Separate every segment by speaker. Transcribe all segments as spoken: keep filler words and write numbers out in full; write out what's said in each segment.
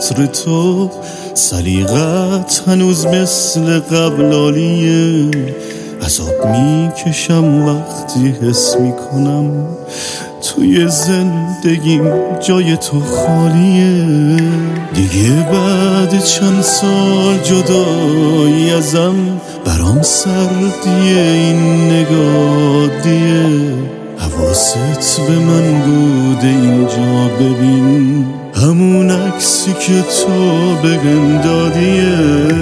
Speaker 1: عطر تو، سلیقت هنوز مثل قبل عالیه. عذاب میکشم وقتی حس میکنم توی زندگیم جای تو خالیه. دیگه بعد چند سال جدایی ازم برام سردیه این نگاه دیه. حواست به من بوده اینجا ببین همون عکسی که تو بهم دادیه.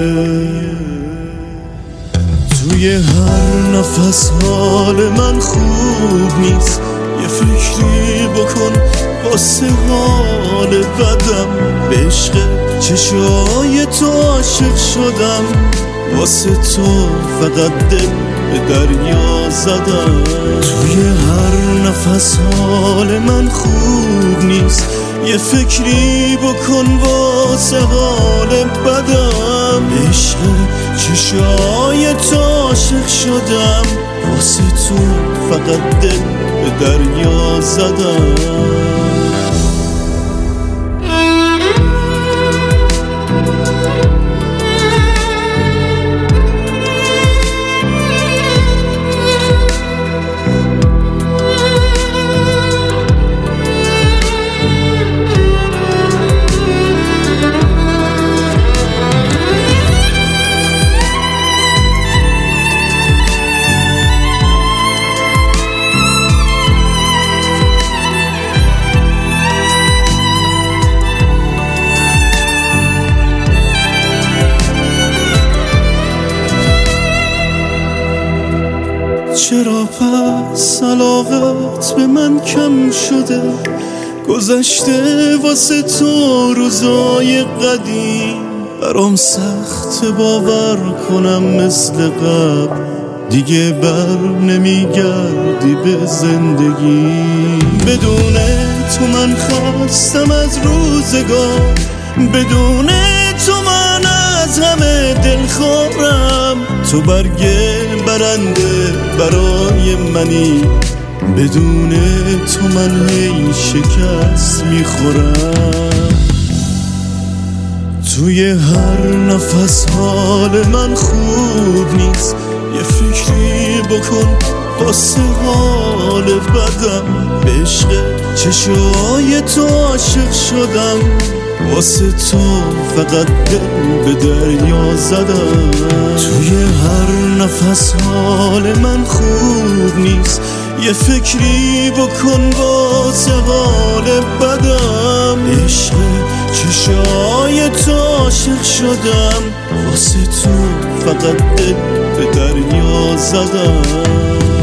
Speaker 1: توی هر نفس حال من خوب نیست، یه فکری بکن واسه حال بدم. به عشق چشای تو عاشق شدم، واسه تو فقط دل به دریا زدم. توی هر نفس حال من خوب نیست، یه فکری بکن واسه حال بدم. به عشق چشای تو عاشق شدم، واسه تو فقط دل به دریا زدم. چرا پس علاقت به من کم شده؟ گذشته واسه تو روزای قدیم، برام سخت باور کنم مثل قبل دیگه بر نمیگردی به زندگی. بدون تو من خستم از روزگار، بدون تو من از همه دلخورم. تو برگ برنده برای منی، بدون تو من هی شکست میخورم. توی هر نفس حال من خوب نیست، یه فکری بکن واسه حال بدم. به عشق چشای تو عاشق شدم، واسه تو فقط دل به دریا زدم. توی هر نفس حال من خوب نیست، یه فکری بکن واسه حال بدم. به عشق چشای تو عاشق شدم، واسه تو فقط دل به دریا زدم.